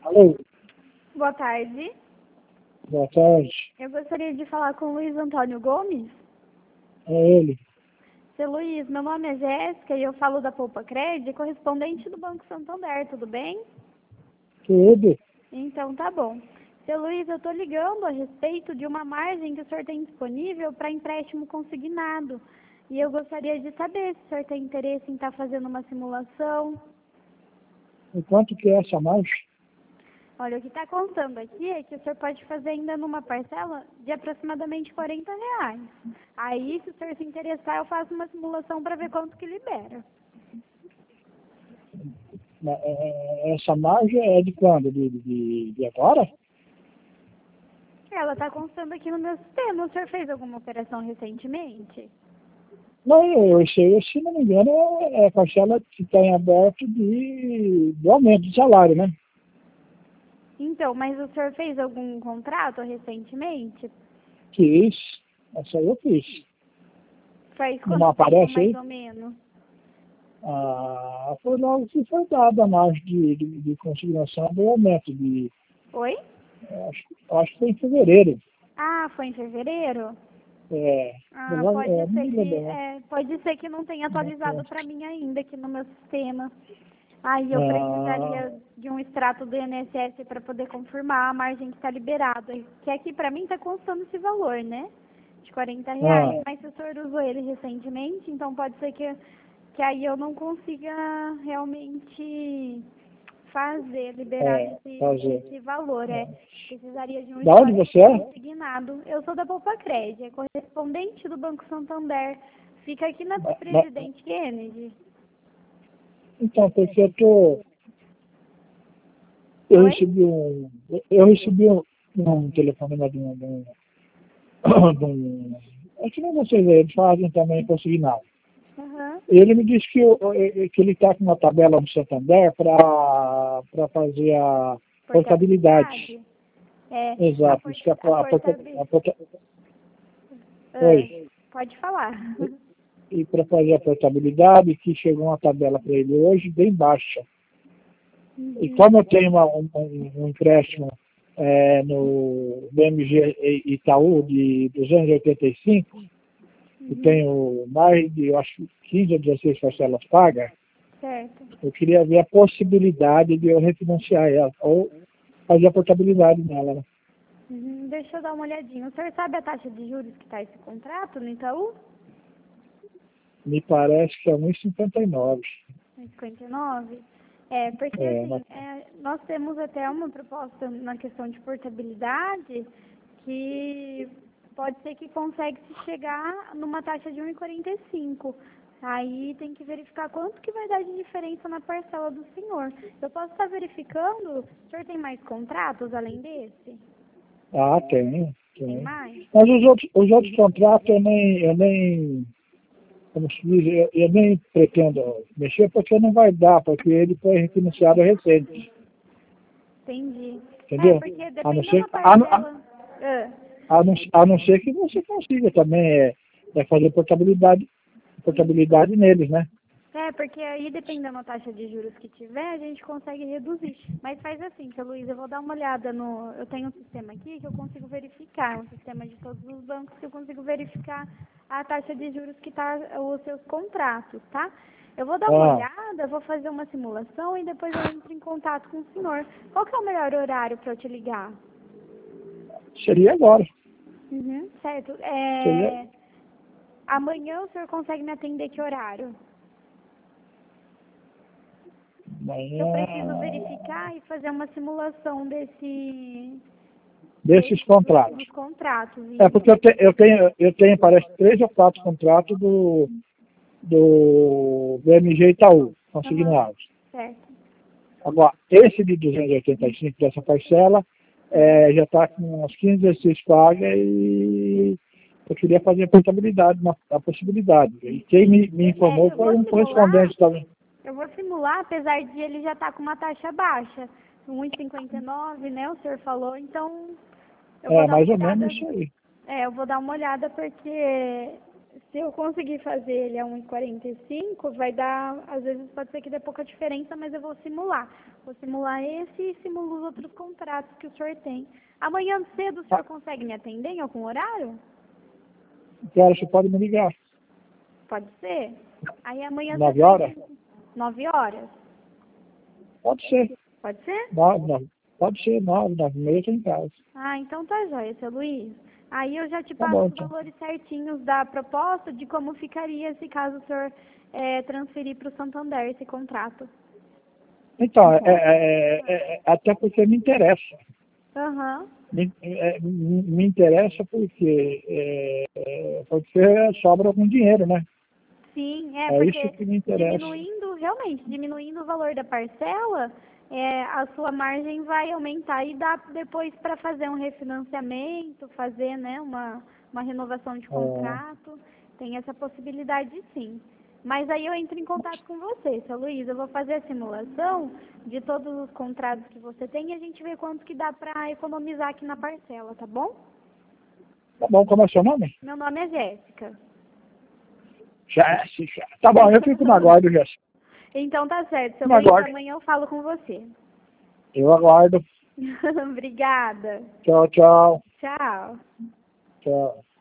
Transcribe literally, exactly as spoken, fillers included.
Alô, Boa tarde. boa tarde. Eu gostaria de falar com o Luiz Antônio Gomes. É ele. Seu Luiz, meu nome é Jéssica e eu falo da Poupa Cred, correspondente do Banco Santander, tudo bem? Tudo? Então tá bom. Seu Luiz, eu estou ligando a respeito de uma margem que o senhor tem disponível para empréstimo consignado. E eu gostaria de saber se o senhor tem interesse em estar fazendo uma simulação. E quanto que é essa margem? Olha, o que está contando aqui é que o senhor pode fazer ainda numa parcela de aproximadamente quarenta reais. Aí, se o senhor se interessar, eu faço uma simulação para ver quanto que libera. É, é, Essa margem é de quando? De, de, de agora? Ela está constando aqui no meu sistema. O senhor fez alguma operação recentemente? Não, eu sei, se não me engano, é a parcela que está em aberto de, do aumento de salário, né? Então, mas o senhor fez algum contrato recentemente? Fiz. Essa aí eu fiz. Faz Não quanto tempo, aparece mais aí? ou menos? Ah, foi logo que foi dada a margem de, de, de consignação do aumento de. Oi? Acho, acho que foi em fevereiro. Ah, foi em fevereiro? É, eu Ah, logo- pode é, não ser me que, lembro, né? é, pode ser que não tenha atualizado para mim ainda aqui no meu sistema. Aí eu Ah, precisaria de um extrato do I N S S para poder confirmar a margem que está liberada. Que aqui para mim está constando esse valor, né? De quarenta reais. ah, Mas se o senhor usou ele recentemente, então pode ser que, que aí eu não consiga realmente fazer, liberar é, esse, fazer. esse valor. É, precisaria de um Da onde histórico você é? consignado. Eu sou da Poupa Cred, é correspondente do Banco Santander. Fica aqui na Ma- ma- Presidente Kennedy. Então, porque eu tô. Eu Oi? recebi um. Eu recebi um, um telefonema de um. De um, de um é que nem vocês aí, eles fazem também consignado. Aham. Ele me disse que, eu- que ele está com uma tabela no Santander para fazer a portabilidade. Portabilidade? É, a, Exato. port Isso que a, a a, porta- portabi a, porta- ah, Oi. pode falar. E para fazer a portabilidade, que chegou uma tabela para ele hoje bem baixa. E Uhum. como eu tenho uma, um, um- um empréstimo é, no B M G Itaú de duzentos e oitenta e cinco, e Uhum. tenho mais de, eu acho, quinze ou dezesseis parcelas pagas, Certo. eu queria ver a possibilidade de eu refinanciar ela, ou fazer a portabilidade nela. Né? Uhum. Deixa eu dar uma olhadinha. O senhor sabe a taxa de juros que está esse contrato no Itaú? Me parece que é um vírgula cinquenta e nove. cinquenta e nove? É, porque É, mas, assim, é, nós temos até uma proposta na questão de portabilidade que pode ser que consegue se chegar numa taxa de um vírgula quarenta e cinco. Aí tem que verificar quanto que vai dar de diferença na parcela do senhor. Eu posso estar verificando? O senhor tem mais contratos além desse? ah, tem, Tem tem. mais? Mas os outros, os outros contratos eu nem, eu nem como se diz, eu, eu nem pretendo mexer porque não vai dar, porque ele foi refinanciado recente, Entendi. É, entendeu? porque A não dependendo ser, da a, não- a, parcela. Ah. a não, a não ser que você consiga também é, é fazer portabilidade, portabilidade neles, né? É, porque aí, dependendo da taxa de juros que tiver, a gente consegue reduzir. Mas faz assim, seu Luiz, eu vou dar uma olhada no... Eu tenho um sistema aqui que eu consigo verificar, um sistema de todos os bancos que eu consigo verificar a taxa de juros que tá os seus contratos, tá? Eu vou dar uma Ah, olhada, vou fazer uma simulação e depois eu entro em contato com o senhor. Qual que é o melhor horário para eu te ligar? seria agora. Uhum, certo. Seria É... Amanhã o senhor consegue me atender que horário? Eu preciso amanhã verificar e fazer uma simulação desse, desses desse do- contratos. dos contratos. É porque eu, Isso. te, eu tenho, eu tenho, parece, três ou quatro contratos do, do B M G Itaú, Aham, consignados. certo. Agora, esse de duzentos e oitenta e cinco dessa parcela é, já está com umas quinze, dezesseis pagas e eu queria fazer a portabilidade, uma, a possibilidade. E quem me, me É, informou eu foi vou um simular, correspondente também. eu vou simular, apesar de ele já estar com uma taxa baixa, um vírgula cinquenta e nove, né, o senhor falou, então eu vou É, dar uma mais ou menos olhada. isso aí. É, eu vou dar uma olhada porque Se eu conseguir fazer ele a um e quarenta e cinco, vai dar, às vezes pode ser que dê pouca diferença, mas eu vou simular. Vou simular esse e simulo os outros contratos que o senhor tem. Amanhã cedo o senhor consegue me atender em algum horário? Que hora você pode me ligar? Pode ser? Aí amanhã Nove cedo- horas? Nove horas? Pode ser. Pode ser? Nove, nove. Pode ser nove, nove e meia, estou em casa. Ah, então tá jóia, seu Luiz. Aí eu já te Tá passo bom, os então. valores certinhos da proposta de como ficaria se caso o senhor eh, transferir para o Santander esse contrato. Então, é, é, é, é, até porque me interessa. Aham. Me, é, me me interessa porque é, é, pode ser sobra algum dinheiro, né? Sim, é, É isso porque que me interessa. diminuindo, realmente, diminuindo o valor da parcela, é, a sua margem vai aumentar e dá depois para fazer um refinanciamento, fazer, né, uma, uma renovação de contrato. Tem essa possibilidade sim. Mas aí eu entro em contato com você, seu Luiz. Eu vou fazer a simulação de todos os contratos que você tem e a gente vê quanto que dá para economizar aqui na parcela, tá bom? Tá bom, como é seu nome? Meu nome é Jéssica. Jéssica. Tá bom, eu fico na guarda, Jéssica. Então tá certo, seu Na Luiz. guarda. Amanhã eu falo com você. Eu aguardo. Obrigada. Tchau, tchau. Tchau. Tchau.